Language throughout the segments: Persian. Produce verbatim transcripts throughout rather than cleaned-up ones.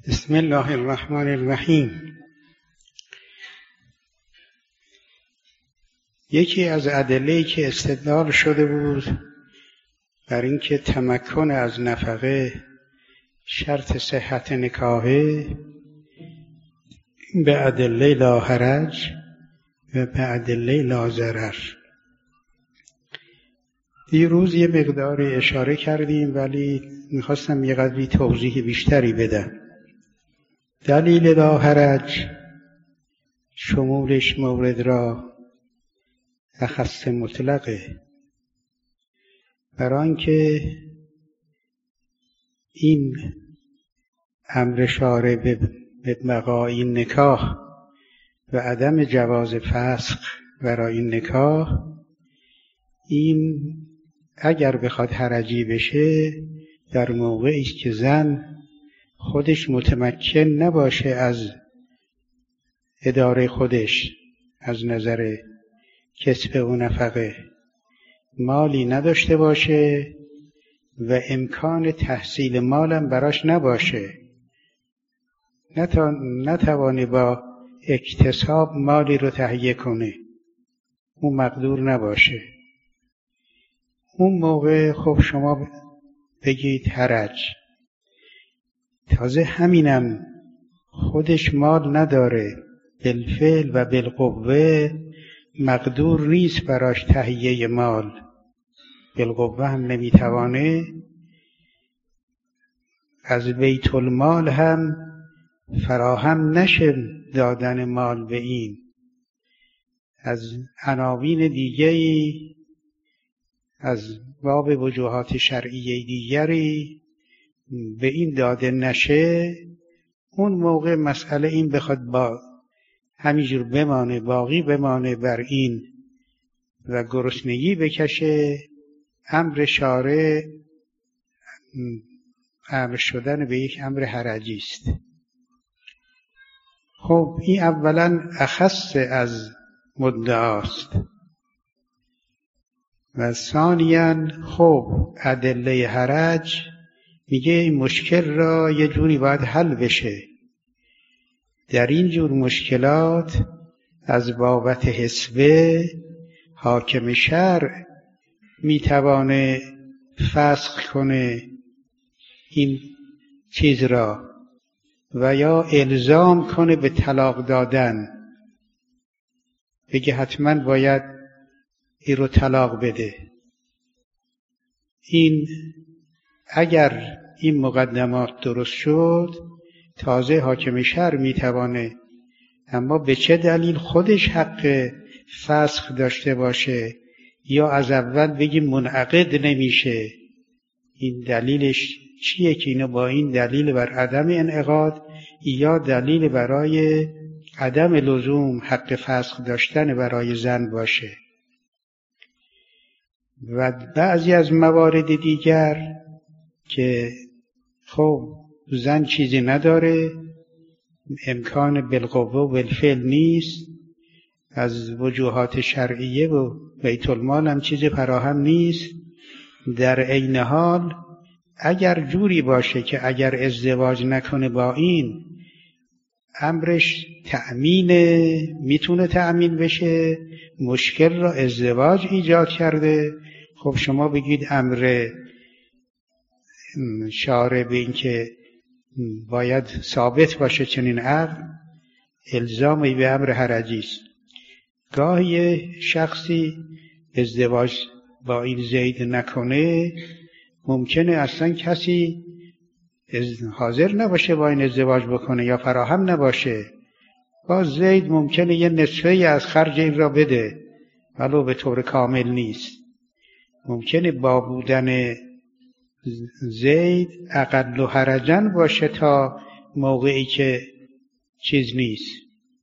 بسم الله الرحمن الرحیم. یکی از ادله‌ای که استدلال شده بود بر اینکه تمکن از نفقه شرط صحت نکاحه به ادله لا حرج و به ادله لا ضرر. دیروز یه مقدار اشاره کردیم ولی میخواستم یه قدری توضیح بیشتری بدم. دلیل لا حرج شمولش مورد را اخص مطلقه، برای آنکه این امر شارع به بقای نکاح و عدم جواز فسخ برای این نکاح، این اگر بخواد حرجی بشه در موقعی است که زن خودش متمکن نباشه از اداره خودش از نظر کسب و نفقه، مالی نداشته باشه و امکان تحصیل مالم براش نباشه، نتوانه با اکتساب مالی رو تهیه کنه، اون مقدور نباشه. اون موقع خب شما بگید حرج. تازه همینم خودش مال نداره، بالفعل و بالقوه مقدور نیست براش تهیه مال، بالقوه هم نمیتوانه، از بیت المال هم فراهم نشه دادن مال به این، از عناوین دیگری از باب وجوهات شرعیه دیگری به این داده نشه، اون موقع مسئله این بخواد با همینجور بمانه، باقی بمانه بر این و گرسنگی بکشه، امر شارع امر شدن به یک امر حرجی است. خب این اولا اخص از مدعاست و ثانیاً خب ادله حرج میگه این مشکل را یه جوری باید حل بشه. در این جور مشکلات از بابت حسبه حاکم شرع میتوانه فسخ کنه این چیز را و یا الزام کنه به طلاق دادن، بگه حتما باید این رو طلاق بده. این اگر این مقدمات درست شد تازه حاکم شرع میتوانه، اما به چه دلیل خودش حق فسخ داشته باشه یا از اول بگی منعقد نمیشه، این دلیلش چیه که اینو با این دلیل بر عدم انعقاد یا دلیل برای عدم لزوم حق فسخ داشتن برای زن باشه. و بعضی از موارد دیگر که خب زن چیزی نداره، امکان بالقوه و بالفعل نیست، از وجوهات شرعیه و بیت المال هم چیزی فراهم نیست، در عین حال اگر جوری باشه که اگر ازدواج نکنه با این امرش تأمینه، میتونه تأمین بشه، مشکل را ازدواج ایجاد کرده، خب شما بگید امر شارع به این که باید ثابت باشه چنین عقد الزامی به امر حرجی است. گاهی شخصی ازدواج با این زید نکنه، ممکنه اصلا کسی حاضر نباشه با این ازدواج بکنه یا فراهم نباشه، با زید ممکنه یه نصفه از خرج این را بده ولو به طور کامل نیست. ممکنه با بودن زید اقل و حرجن باشه تا موقعی که چیز نیست،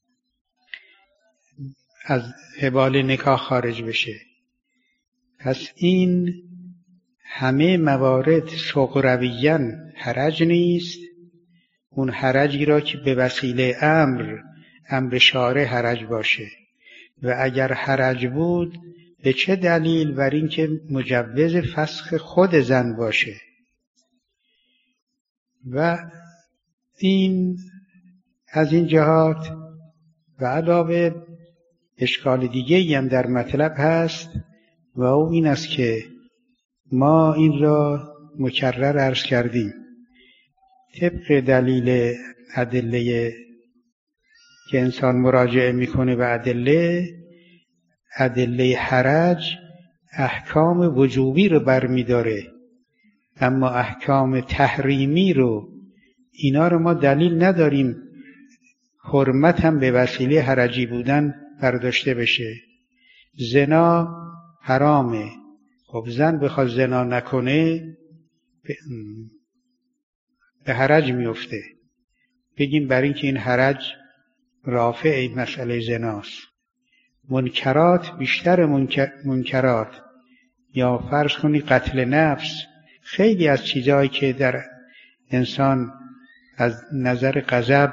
از حبال نکاح خارج بشه. پس این همه موارد سغرویاً حرج نیست، اون حرجی را که به وسیله امر امر شارع حرج باشه، و اگر حرج بود به چه دلیل؟ بر این که مجوز فسخ خود زن باشه. و این از این جهات و علاوه اشکال دیگه هم در مطلب هست و او این است که ما این را مکرر عرض کردیم طبق دلیل ادله که انسان مراجعه میکنه و ادله ادله حرج احکام وجوبی رو برمیداره، اما احکام تحریمی رو اینا رو ما دلیل نداریم حرمت هم به وسیله حرجی بودن برداشته بشه. زنا حرامه، خب زن بخواد زنا نکنه به حرج میفته، بگیم برای اینکه این حرج رافع این مسئله زناست. منکرات بیشتر منکر منکرات یا فرض کنی قتل نفس، خیلی از چیزهایی که در انسان از نظر غضب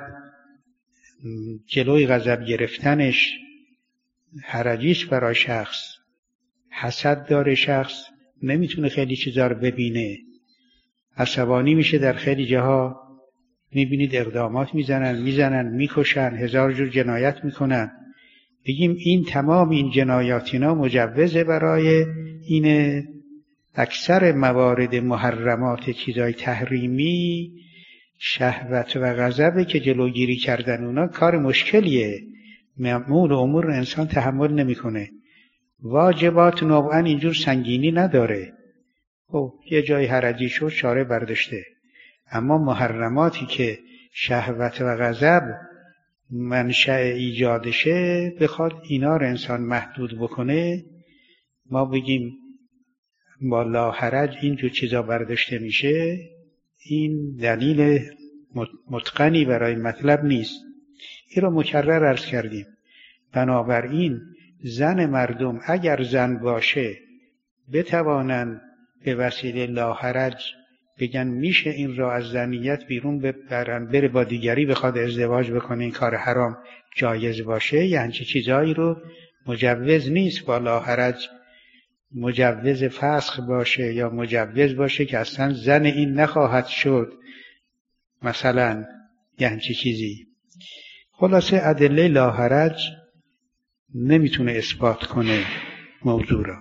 جلوی غضب گرفتنش حرجیش برای شخص، حسد داره شخص نمیتونه خیلی چیزا رو ببینه، عصبانی میشه، در خیلی جاها میبینید اقدامات میزنن میزنن میکشن، هزار جور جنایت میکنن. بگیم این تمام این جنایاتینا مجوزه برای این اکثر موارد محرمات چیزای تحریمی شهوت و غضبه که جلوگیری کردن اونا کار مشکلیه، معمول امور انسان تحمل نمیکنه. واجبات نوعا اینجور سنگینی نداره، خب یه جای حرجی شد شارع برداشته، اما محرماتی که شهوت و غضب منشأ ایجادشه بخواد اینا رو انسان محدود بکنه، ما بگیم با لا حرج اینجور چیزا برداشته میشه، این دلیل متقنی برای مطلب نیست. این رو مکرر عرض کردیم. بنابراین زن مردم اگر زن باشه بتوانند به وسیله لا حرج بگن میشه این را از زنیت بیرون ببرن، بره با دیگری بخواد ازدواج بکنه، این کار حرام جایز باشه، یعنی چه چیزایی رو مجوز نیست با لا حرج مجوز فسخ باشه یا مجوز باشه که اصلا زن این نخواهد شد مثلا، یعنی چه چیزی. خلاصه ادله لا حرج نمیتونه اثبات کنه موضوع را.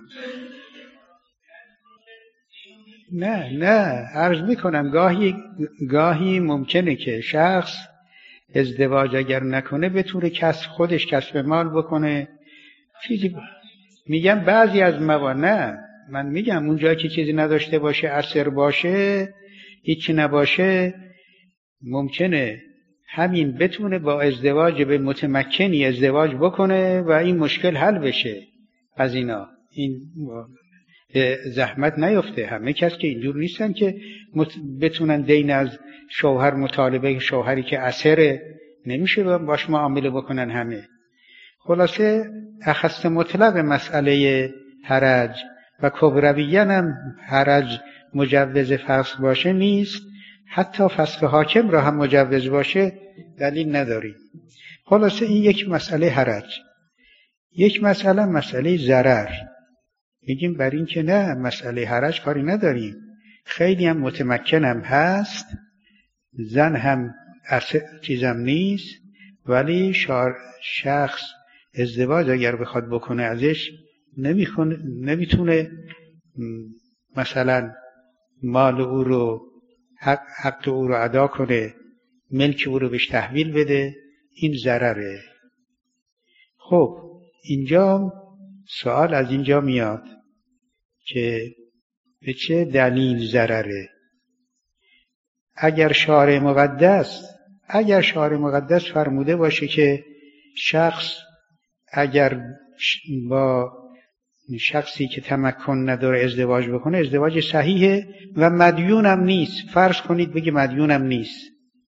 نه نه عرض میکنم گاهی گاهی ممکنه که شخص ازدواج اگر نکنه بتونه کسب خودش کسب مال بکنه چیزی ب... میگم بعضی از موارد، نه من میگم اون جایی که چیزی نداشته باشه، عسر باشه، هیچی نباشه، ممکنه همین بتونه با ازدواج به متمکنی ازدواج بکنه و این مشکل حل بشه از اینا، این زحمت نیفته. همه کس که اینجور نیستن که بتونن دین از شوهر مطالبه، شوهری که عسره نمیشه باش معامله بکنن همه. خلاصه اخص مطلق مسئله حرج و کبرویان هم حرج مجوز فسخ باشه نیست، حتی فسخ حاکم را هم مجوز باشه دلیل نداری. خلاصه این یک مسئله حرج. یک مسئله مسئله ضرر، میگیم بر این که نه مسئله حرج کاری نداریم، خیلی هم متمکن هم هست، زن هم چیزم نیست، ولی شخص ازدواج اگر بخواد بکنه ازش نمیتونه مثلا مال او رو حق, حق او رو ادا کنه، ملک او رو بهش تحویل بده، این ضرره. خب اینجا سوال از اینجا میاد که به چه دلیل ضرره؟ اگر شارع مقدس اگر شارع مقدس فرموده باشه که شخص اگر با شخصی که تمکن نداره ازدواج بکنه ازدواج صحیحه و مدیونم نیست، فرض کنید بگی مدیونم نیست،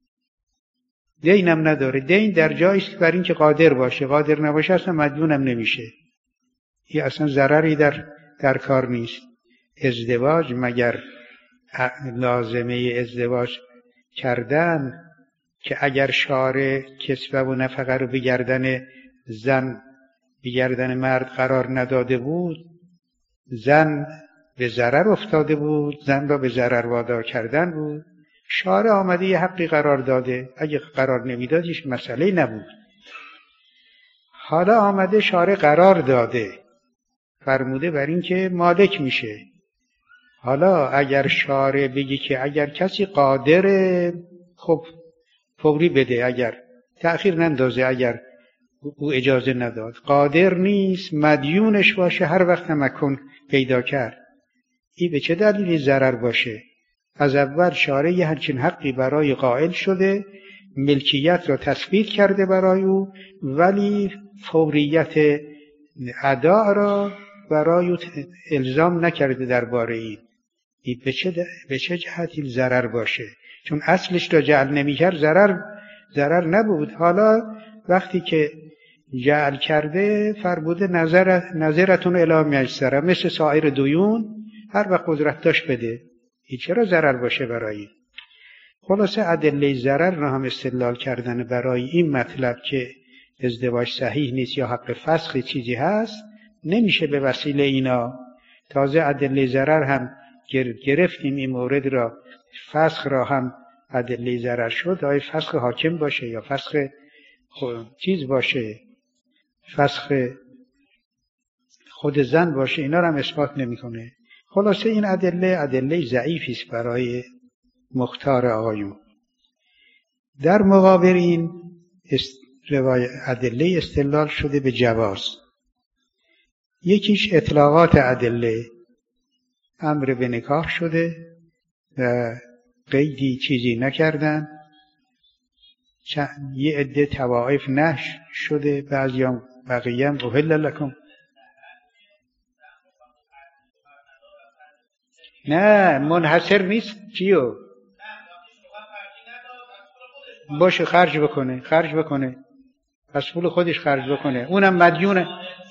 دینم نداره، دین در جایی است بر این که قادر باشه، قادر نباشه اصلا مدیونم نمیشه، این اصلا ضرری در در کار نیست. ازدواج مگر لازمه ازدواج کردن که اگر شارع کسبه و نفقه رو به گردن زن به گردن مرد قرار نداده بود، زن به ضرر افتاده بود، زن را به ضرر وادار کردن بود. شارع آمده یه حقی قرار داده، اگه قرار نمیداد هیچ مسئله نبود. حالا آمده شارع قرار داده، فرموده بر این که مالک میشه. حالا اگر شارع بگی که اگر کسی قادره خب فوری بده، اگر تأخیر نندازه، اگر او اجازه نداد، قادر نیست مدیونش باشه هر وقت تمکن پیدا کرد، این به چه دلیلی ضرر باشه؟ از اول شارع یه همچین حقی برای قائل شده، ملکیت را تثبیت کرده برای او، ولی فوریت ادا را برای او الزام نکرده درباره این. این به چه به چه جهتی ضرر باشه؟ چون اصلش را جعل نمی‌کرد ضرر ضرر نبود. حالا وقتی که جعل کرده فرموده نظر نظرتون الی میسره، مثل سایر دیون هر وقت قدرت داشت بده. این چرا ضرر باشه برای؟ خلاصه ادله ضرر را هم استدلال کردن برای این مطلب که ازدواج صحیح نیست یا حق فسخ چیزی هست نمیشه به وسیله اینا. تازه ادله ضرر هم گرفتیم این مورد را، فسخ را هم ادله ضرر شد، آیا فسخ حاکم باشه یا فسخ چیز باشه، فسخ خود زن باشه، اینا را هم اثبات نمیکنه. خلاصه این ادله ادله ضعیفی است برای مختار آقایون. در مقابل این ادله استدلال شده به جواز. یکیش اطلاقات ادله، امر به نکاح شده و قیدی چیزی نکردن، یه عده طوائف نهی شده، بعضیام بقیه هم احل لکم. نه منحصر نیست چیو باشه خرج بکنه خرج بکنه از پول خودش خرج بکنه، اونم مدیونه.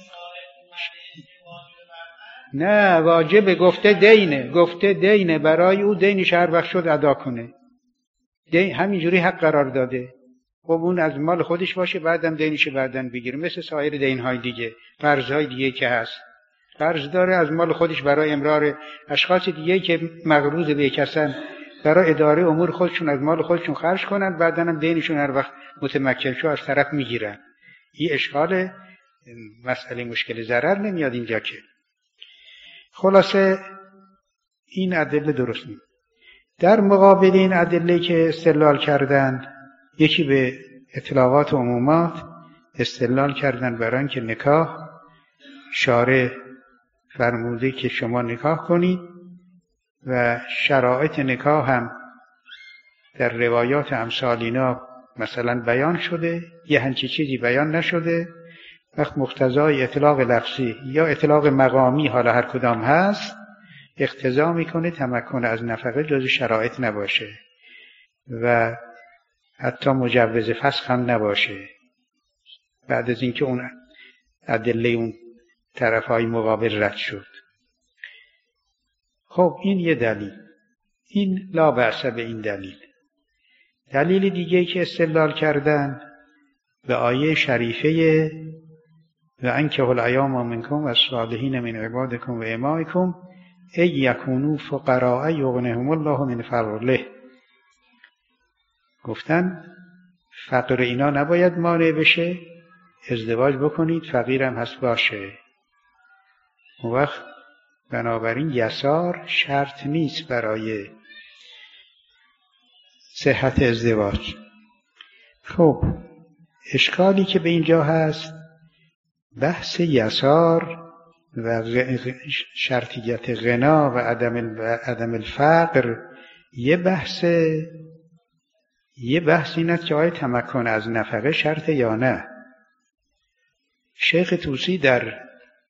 نه واجب گفته دینه، گفته دینه برای او، دینش هر وقت شد ادا کنه. دین همینجوری حق قرار داده. خب اون از مال خودش باشه، بعدم دینش بعدن بگیره، مثل سایر دینهای دیگه، قرضهای دیگه که هست. قرض داره از مال خودش برای امرار اشخاص دیگه که مقروض به کسن، برای اداره امور خودشون از مال خودشون خرج کنن، بعدن هم دینشون هر وقت متمکن شو از طرف میگیرن. این اشکال مسئله مشکل ضرر نمیاد اینجا که. خلاصه این ادله درست نیست. در مقابل این ادله که استدلال کردن، یکی به اطلاقات و عمومات استدلال کردن برای اینکه نکاح شارع فرموده که شما نکاح کنید و شرایط نکاح هم در روایات امثال اینا مثلا بیان شده، یه همچی چیزی بیان نشده. وقت مقتضای اطلاق لفظی یا اطلاق مقامی، حالا هر کدام هست، اقتضا میکنه تمکن از نفقه جز شرایط نباشه و حتی مجوز فسخ هم نباشه، بعد از اینکه اون ادله اون طرفهای مقابل رد شد. خب این یه دلیل، این لا بأس به این دلیل. دلیل دیگه که استدلال کردن به آیه شریفه و انکحوا الایام منکم والصالحین من عبادکم و امائکم ان یکونوا فقراء یغنیهم الله من فضله. گفتن فقر اینا نباید مانع بشه، ازدواج بکنید، فقیرم هست باشه. اون وقت بنابراین یسار شرط نیست برای صحت ازدواج. خب اشکالی که به اینجا هست، بحث یسار و شرطیت غنا و عدم عدم الفقر یه بحث یه بحث این است که آیا تمکن از نفقه شرط یا نه. شیخ طوسی در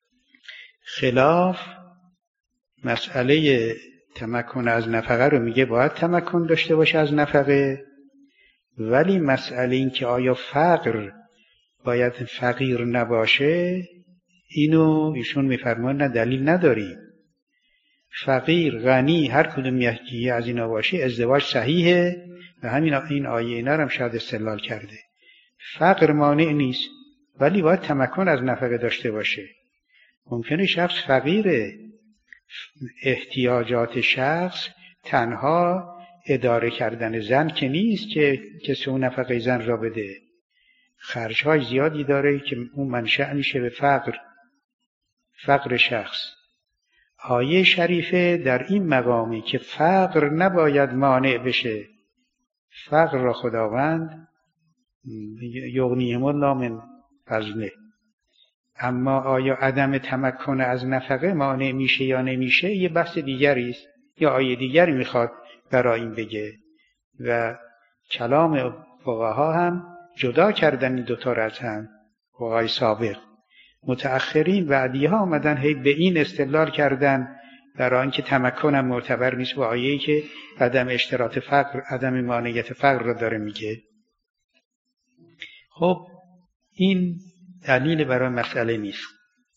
خلاف مسئله تمکن از نفقه رو میگه باید تمکن داشته باشه از نفقه، ولی مسئله این که آیا فقر باید فقیر نباشه، اینو ایشون میفرمان نه دلیل نداریم. فقیر، غنی، هر کدوم یکی از اینا باشه ازدواج صحیحه و همین این آیه اینا هم شاید استدلال کرده. فقر مانع نیست ولی باید تمکن از نفقه داشته باشه. ممکنه شخص فقیره، احتیاجات شخص تنها اداره کردن زن که نیست که کسی اون نفقه زن را بده. خرج‌های زیادی داره که اون منشأ میشه به فقر فقر شخص. آیه شریفه در این مقامی که فقر نباید مانع بشه، فقر را خداوند یغنیهم الله من فضله، اما آیا عدم تمکن از نفقه مانع میشه یا نمیشه یه بحث دیگری است، یا آیه دیگری میخواد برای این بگه. و کلام فقها هم جدا کردن این دوتا را از هم. فقهای سابق، متأخرین بعدی ها آمدن هی به این استدلال کردن برای اینکه تمکنم معتبر نیست و آیه‌ای که عدم اشتراط فقر، عدم مانعیت فقر را داره میگه. خب این دلیل برای مسئله نیست.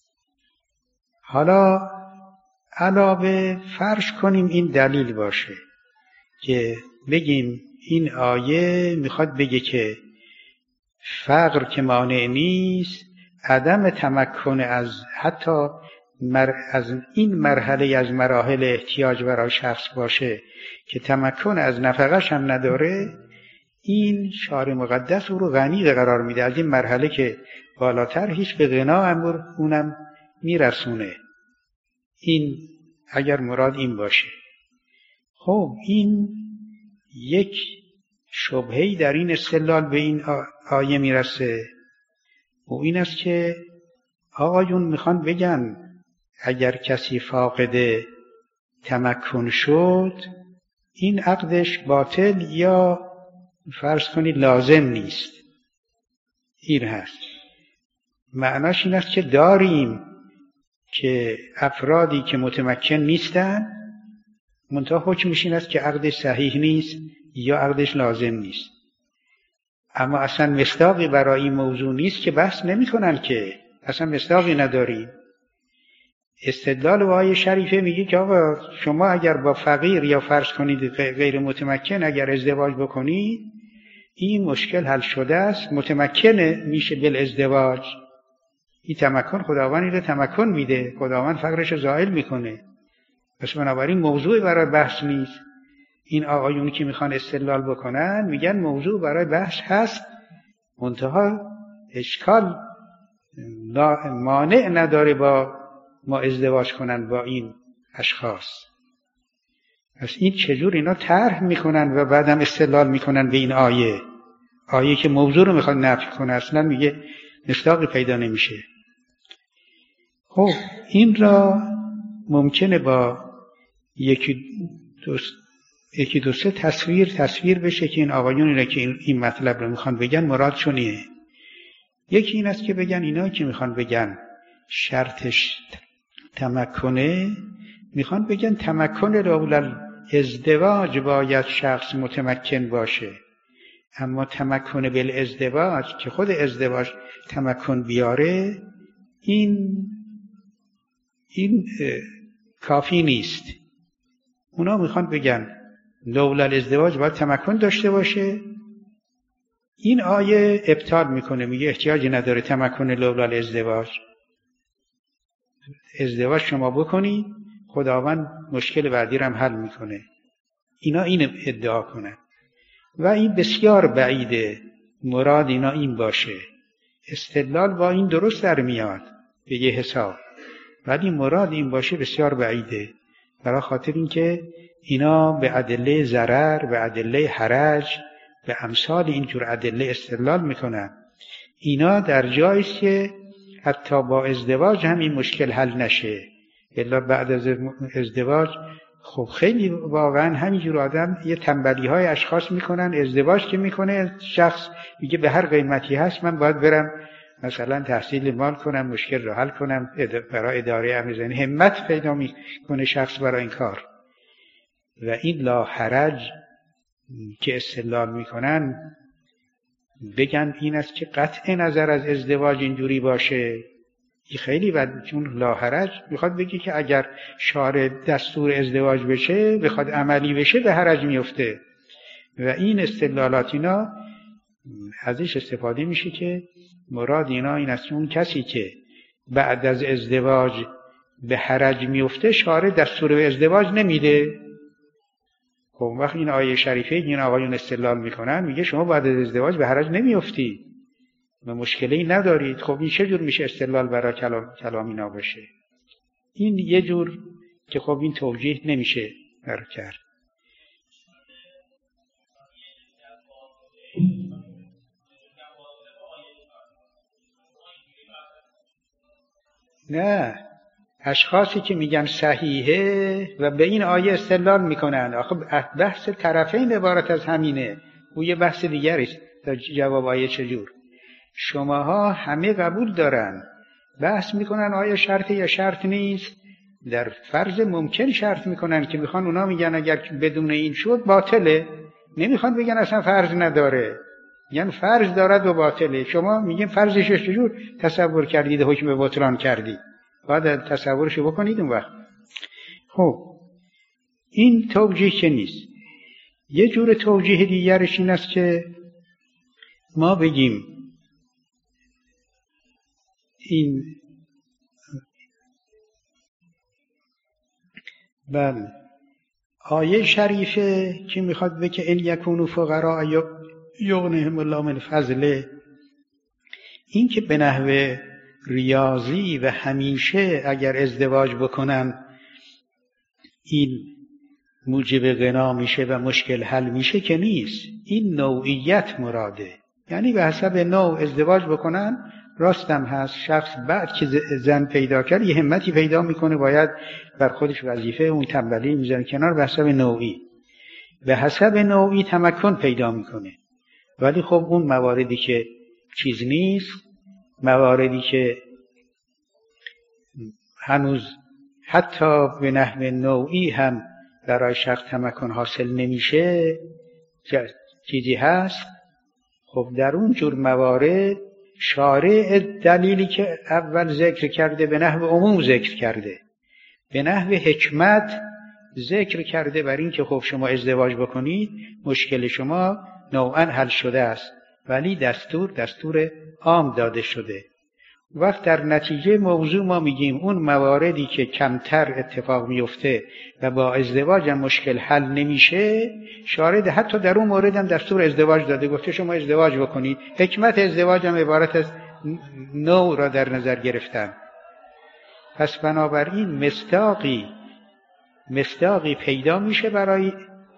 حالا علاوه فرض کنیم این دلیل باشه که بگیم این آیه میخواد بگه که فقر که مانع نیست، عدم تمکن از حتی مر... از این مرحله از مراحل احتیاج برای شخص باشه که تمکن از نفقش هم نداره، این شارع مقدس او رو غنی قرار میده. از این مرحله که بالاتر هیچ به غنا امر اونم میرسونه. این اگر مراد این باشه، خب این یک شبهه‌ای در این استدلال به این آیه میرسه و این است که آقایون میخوان بگن اگر کسی فاقد تمکن شد این عقدش باطل یا فرض کنید لازم نیست. این هست معناش این است که داریم که افرادی که متمکن نیستن منتها حکمش این است که عقدش صحیح نیست یا عقدش لازم نیست، اما اصلا مصداقی برای این موضوع نیست که بحث نمی کنن، که اصلا مصداقی نداریم. استدلال با آیه شریفه میگه که آقا شما اگر با فقیر یا فرض کنید غیر متمکن اگر ازدواج بکنید این مشکل حل شده است، متمکن میشه بالازدواج. این تمکن خداوند این رو تمکن میده، خداوند فقرش رو زائل میکنه، پس بنابراین موضوع برای بحث نیست. این آقایونی که میخوان استدلال بکنن میگن موضوع برای بحث هست، منتها اشکال مانع نداره با ما ازدواج کنن با این اشخاص. پس این چجور اینا طرح میکنن و بعدم استدلال میکنن به این آیه، آیه که موضوع رو میخواد نفی کنه اصلا میگه مصداقی پیدا نمیشه. خب این را ممکنه با یکی دو یکی دو سه تصویر تصویر بشه که این آقایونی را که این مطلب رو میخوان بگن مرادشون اینه. یکی این است که بگن اینا که میخوان بگن شرطش تمکنه، میخوان بگن تمکن لولا ازدواج باید شخص متمکن باشه، اما تمکن بالازدواج که خود ازدواج تمکن بیاره این این کافی نیست. اونا میخوان بگن لولا الازدواج باید تمکن داشته باشه. این آیه ابطال میکنه، میگه احتیاجی نداره تمکن لولا الازدواج. ازدواج شما بکنی خداوند مشکل بعدی رو هم حل میکنه. اینا این ادعا کنن و این بسیار بعیده مراد اینا این باشه. استدلال با این درست در میاد به یه حساب، ولی مراد این باشه بسیار بعیده، برای خاطر اینکه اینا به ادله ضرر، به ادله حرج، به امثال اینجور ادله استدلال میکنن. اینا در جایی است که حتی با ازدواج هم این مشکل حل نشه، الا بعد از ازدواج خب خیلی واقعا همینجور آدم یه تنبلی های اشخاص میکنن. ازدواج که میکنه شخص میگه به هر قیمتی هست من باید برم مثلا تحصیل مال کنم، مشکل رو حل کنم، برای اداره امر زنی همت پیدا میکنه شخص برای این کار. و این لا حرج که استدلال میکنن بگن این است که قطع نظر از ازدواج اینجوری باشه، این خیلی بد، چون لا حرج میخواد بگی که اگر شارع دستور ازدواج بشه بخواد عملی بشه به حرج میفته. و این استدلالات اینا ازش استفاده میشه که مراد اینا این است اون کسی که بعد از ازدواج به حرج میفته شارع دستور به ازدواج نمیده. خب وقتی این آیه شریفه این آقایون استدلال میکنن میگه شما بعد از ازدواج به حرج نمیافتید و مشکلی ندارید. خب این چه جور میشه استدلال برای کلام کلام اینا باشه؟ این یه جور که خب این توجیه نمیشه برای کرد. نه، اشخاصی که میگن صحیحه و به این آیه استدلال میکنن، آخه بحث طرفین عبارت از همینه، او یه بحث دیگری است. تا جواب آیه چجور؟ شماها همه قبول دارن، بحث میکنن آیا شرط یا شرط نیست، در فرض ممکن شرط میکنن که میخوان، اونا میگن اگر بدون این شد باطله، نمیخوان بگن اصلا فرض نداره، یعنی فرض دارد و باطله. شما میگین فرضش چجور تصور کردید حکم بطلان کردید؟ باید تصورشو بکنید اون وقت. خب این توجیه که نیست. یه جور توجیه دیگرش این است که ما بگیم این بله آیه شریفه که میخواد بگه ان یکونوا فقراء یغنیهم الله من فضله، این که به نحو ریاضی و همیشه اگر ازدواج بکنن این موجب غنا میشه و مشکل حل میشه که نیست. این نوعیت مراده، یعنی به حسب نوع ازدواج بکنن. راستم هست شخص بعد که زن پیدا کرد یه همتی پیدا میکنه، باید بر خودش وظیفه اون تنبلی میذاره کنار، به حسب نوعی به حسب نوعی تمکن پیدا میکنه. ولی خب اون مواردی که چیز نیست، مواردی که هنوز حتی به نحو نوعی هم برای شخص تمکن حاصل نمیشه چیزی هست، خب در اون جور موارد شارع دلیلی که اول ذکر کرده به نحو عموم ذکر کرده، به نحو حکمت ذکر کرده بر این که خب شما ازدواج بکنید مشکل شما نوعا حل شده است، ولی دستور دستور عام داده شده. وقت در نتیجه موضوع ما میگیم اون مواردی که کمتر اتفاق میفته و با ازدواج هم مشکل حل نمیشه، شارع حتی در اون مورد هم دستور ازدواج داده، گفته شما ازدواج بکنید. حکمت ازدواج هم عبارت از نوع را در نظر گرفتن. پس بنابراین مصداقی مصداقی پیدا میشه برای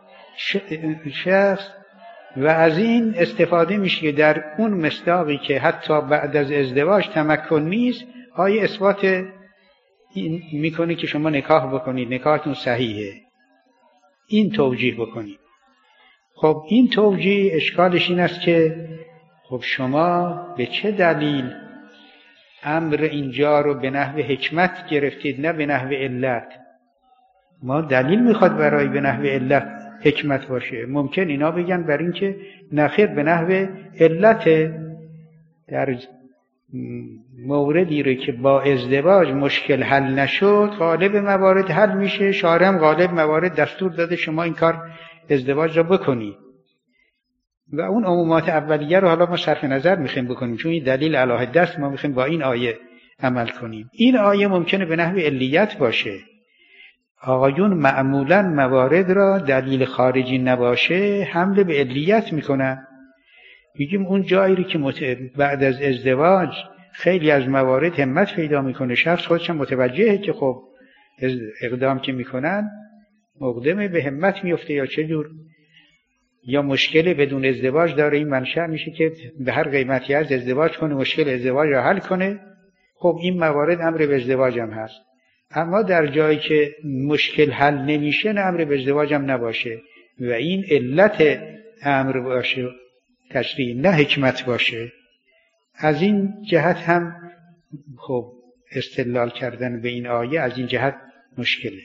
شخص و از این استفاده میشه که در اون مصداقی که حتی بعد از ازدواج تمکن نیست، آیه اثبات این میکنه که شما نکاح بکنید، نکاحتون صحیحه. این توجیه بکنید. خب این توجیه اشکالش این است که خب شما به چه دلیل امر اینجا رو به نحو حکمت گرفتید نه به نحو علت؟ ما دلیل میخواد برای به نحو علت حکمت باشه. ممکن اینا بگن بر این که نخیر به نحو علت، در موردی رو که با ازدواج مشکل حل نشد غالب موارد حل میشه، شارع هم غالب موارد دستور داده شما این کار ازدواج رو بکنید و اون عمومات اولیه رو حالا ما صرف نظر میخوایم بکنیم چون این دلیل علیه دست، ما میخوایم با این آیه عمل کنیم. این آیه ممکنه به نحو علیت باشه. آقایون معمولاً موارد را دلیل خارجی نباشه حمله به علیت میکنن. میگیم اون جایی رو که مت... بعد از ازدواج خیلی از موارد همت پیدا میکنه، شخص خودش هم متوجهه که خب اقدام که میکنن مقدمه به همت میفته یا چه جور، یا مشکل بدون ازدواج داره، این منشأ میشه که به هر قیمتی از ازدواج کنه، مشکل ازدواج را حل کنه. خب این موارد امر به ازدواج هم هست. اما در جایی که مشکل حل نمیشه نه امر به ازدواج هم نباشه و این علت امر باشه تشریع نه حکمت باشه. از این جهت هم خب استدلال کردن به این آیه از این جهت مشکله.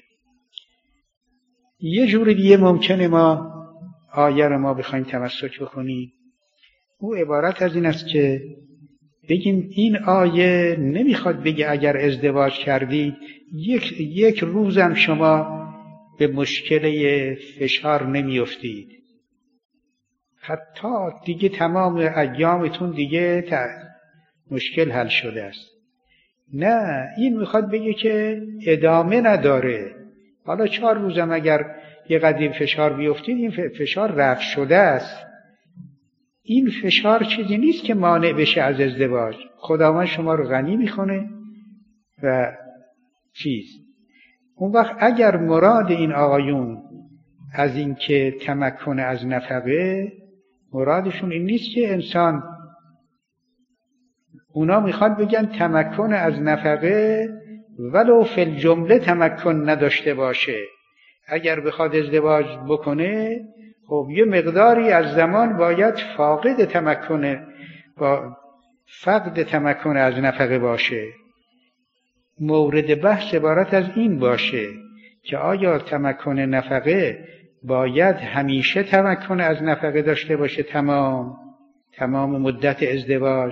یه جور دیگه ممکنه ما آیه رو ما بخوایم تمسک بکنیم، او عبارت از این است که بگیم این آیه نمیخواد بگه اگر ازدواج کردید یک, یک روزم شما به مشکل فشار نمیافتید، حتی دیگه تمام ایامتون دیگه مشکل حل شده است. نه، این میخواد بگه که ادامه نداره. حالا چهار روزم اگر یه قدیم فشار بیفتید، این فشار رفع شده است. این فشار چیزی نیست که مانع بشه از ازدواج. خداوند شما رو غنی میکنه و چیز. اون وقت اگر مراد این آقایون از این که تمکن از نفقه، مرادشون این نیست که انسان، اونا میخواد بگن تمکن از نفقه ولو فی الجمله تمکن نداشته باشه. اگر بخواد ازدواج بکنه، خب یه مقداری از زمان باید فاقد تمکن با فقد تمکن از نفقه باشه. مورد بحث عبارت از این باشه که آیا تمکن نفقه باید همیشه تمکن از نفقه داشته باشه، تمام تمام مدت ازدواج.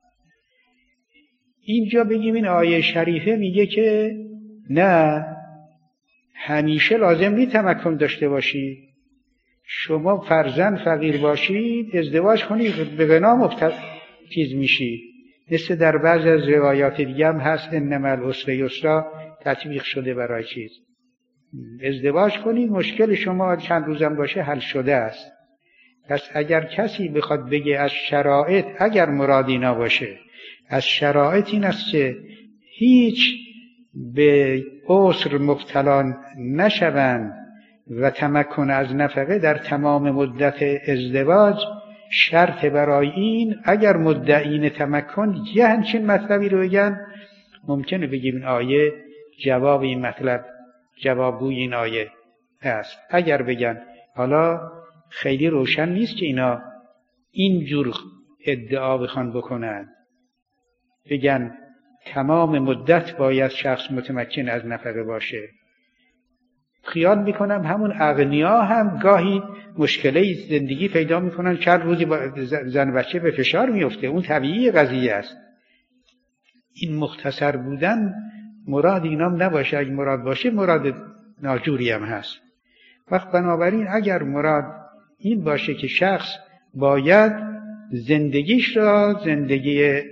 اینجا بگیم این آیه شریفه میگه که نه، همیشه لازم نیست تمکن داشته باشی. شما فرزند فقیر باشید، ازدواج کنید، به غنا مبتلا چیز میشی. مثل در بعض از روایات دیگه هم هست انما العسر یسرا تطبیق شده برای چیز. ازدواج کنید، مشکل شما چند روزم باشه حل شده است. پس اگر کسی بخواد بگه از شرایط، اگر مرادی نباشه، از شرایط این است که هیچ به عسر مبتلا نشوند و تمکن از نفقه در تمام مدت ازدواج شرط برای این، اگر مدعین تمکن یه همچین مطلبی رو بگن، ممکنه بگیم این آیه جواب این مطلب، جوابگوی این آیه هست. اگر بگن، حالا خیلی روشن نیست که اینا اینجور ادعا بخوان بکنن، بگن تمام مدت باید شخص متمکن از نفقه باشه. خیال میکنم همون اغنیا هم گاهی مشکلی زندگی پیدا میکنن، چند روزی با زن بچه به فشار میفته، اون طبیعی قضیه است. این مختصر بودن مراد اینام نباشه، اگه مراد باشه مراد ناجوری هم هست. وقت بنابراین اگر مراد این باشه که شخص باید زندگیش را زندگی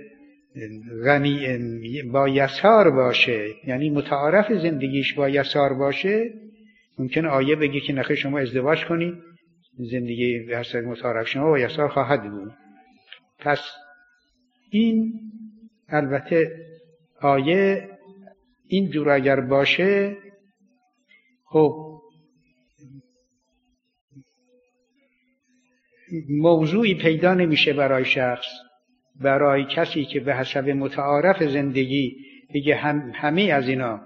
غنی با یسار باشه، یعنی متعارف زندگیش با یسار باشه، ممکن آیه بگه که نخیر شما ازدواج کنید، زندگی به حسب متعارف شما با یسار خواهد بود. پس این البته آیه این جور اگر باشه، خب موضوعی پیدا نمیشه برای شخص، برای کسی که به حسب متعارف زندگی بگه هم همه از اینا،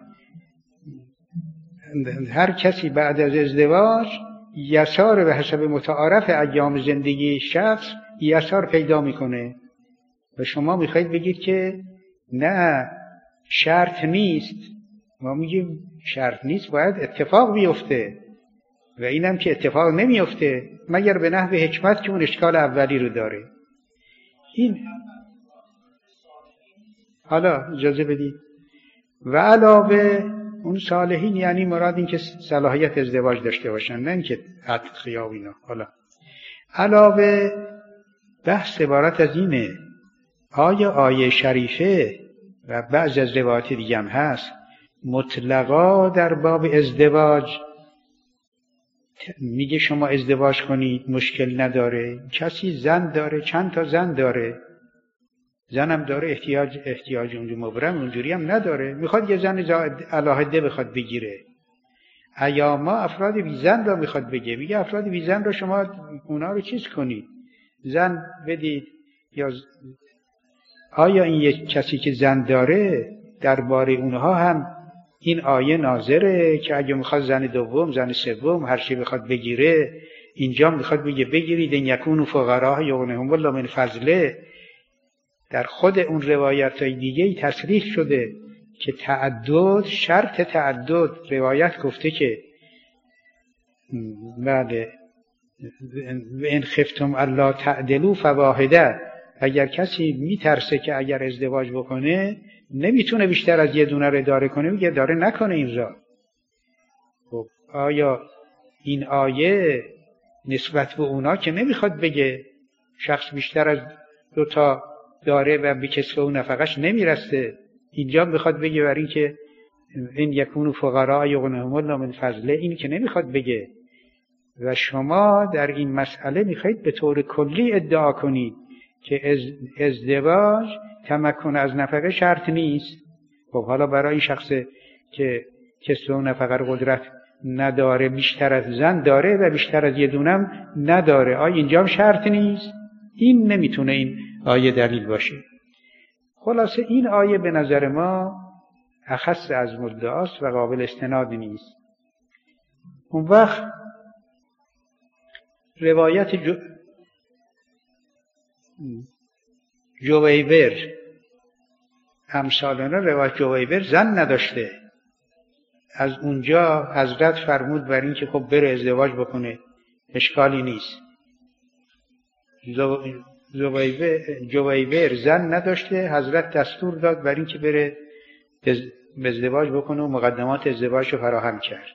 هر کسی بعد از ازدواج یسار به حسب متعارف ایام زندگی شخص یسار پیدا میکنه و شما میخواید بگید که نه شرط نیست. ما میگیم شرط نیست، باید اتفاق بیفته و اینم که اتفاق نمیفته مگر به نحو حکمت که اون اشکال اولی رو داره. این حالا اجازه بدید و علاوه اون صالحین، یعنی مراد این که صلاحیت ازدواج داشته باشن، نه اینکه اتقیا و اینا. حالا علاوه بحث عبارت از اینه، آیا آیه شریفه و بعض از روایات دیگه هم هست مطلقا در باب ازدواج میگه شما ازدواج کنید مشکل نداره؟ کسی زن داره، چند تا زن داره، زنم داره، احتیاج احتیاج اونجا مبرم اونجوری هم نداره، میخواد یه زن علاهده بخواد بگیره. ایاما افراد بی زن را میخواد بگه، میگه افراد بی زن را شما اونا رو چیز کنید، زن بدید. یا آیا این یک کسی که زن داره درباره اونها هم این آیه ناظره که اگه میخواد زن دوم، زن سوم، هر چی بخواد بگیره، اینجا میخواد بگه بگیرید ان یکونوا فقراء یغنیهم الله من فضله. در خود اون روایت های دیگه تصریح شده که تعدد، شرط تعدد، روایت گفته که بله ان خفتم الا تعدلوا فواحده، اگر کسی میترسه که اگر ازدواج بکنه نمیتونه بیشتر از یه دونه رو اداره کنه، میگه اداره نکنه این را. خب آیا این آیه نسبت به اونا که نمیخواد بگه شخص بیشتر از دو تا داره و به کسب اون نفقش نمیرسه، اینجا میخواد بگه برای این که این یکونوا فقراء یغنیهم الله من فضله، این که نمیخواد بگه. و شما در این مسئله میخواید به طور کلی ادعا کنید که از ازدواج تمکن از نفقه شرط نیست. خب حالا برای این شخص که کسب و نفقه قدرت نداره، بیشتر از زن داره و بیشتر از یه دونم نداره، آیا اینجا هم شرط نیست؟ این نمیتونه این آیه دلیل باشه. خلاصه این آیه به نظر ما اخص از مدعاست و قابل استناد نیست. اون وقت روایت جو... جویبر امثالنا، روایت جویبر زن نداشته. از اونجا حضرت فرمود بر این که خب بره ازدواج بکنه، اشکالی نیست. جویبر زن نداشته، حضرت دستور داد بر این که بره ازدواج بکنه و مقدمات ازدواج رو فراهم کرد.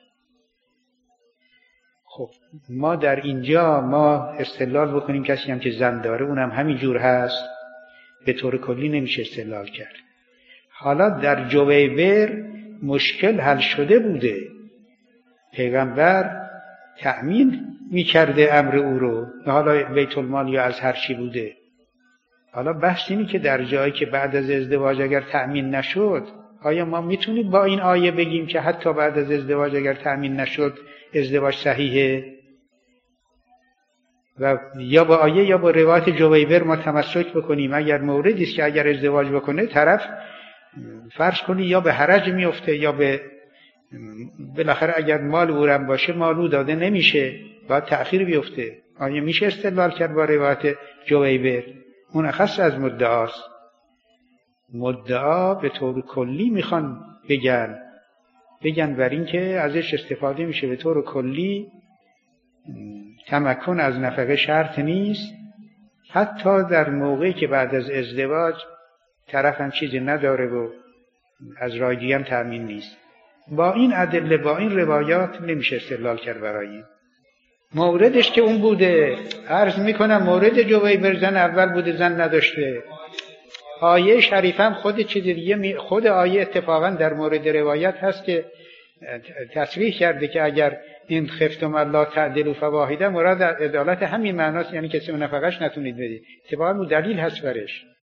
خب ما در اینجا ما استدلال بکنیم کسی هم که زن داره اونم همین جور هست، به طور کلی نمیشه استدلال کرد. حالا در جویبر مشکل حل شده بوده، پیغمبر تأمین میکرده امر او رو، حالا بیت المال یا از هر چی بوده. حالا بحث اینی که در جایی که بعد از ازدواج اگر تأمین نشد، آیا ما میتونیم با این آیه بگیم که حتی بعد از ازدواج اگر تأمین نشد ازدواج صحیحه؟ و یا با آیه یا با روایت جویبر ما تمسک بکنیم. اگر موردی است که اگر ازدواج بکنه طرف فرض کنی یا به حرج میفته یا به بالاخره اگر مال اورم باشه مالو داده نمیشه، باید تأخیر بیفته. آیا میشه استدلال کرد با روایت جویبر؟ اون اخص از مدعاست. مدعا به طور کلی میخوان بگن بگن بر این که ازش استفاده میشه به طور کلی تمکن از نفقه شرط نیست، حتی در موقعی که بعد از ازدواج طرف هم چیزی نداره و از راه دیگه هم تأمین نیست. با این ادله با این روایات نمیشه استدلال کرد برای این. موردش که اون بوده، عرض میکنم مورد جویبر زن اول بوده، زن نداشته. آیه شریف هم خود چیز دیگه، خود آیه اتفاقا در مورد روایت هست که تصریح کرده که اگر این خفتم الله تعدلوا فواحده، مراد عدالت همین معناست، یعنی کسی نفقش نتونید بدید. اتفاقا دلیل هست برش.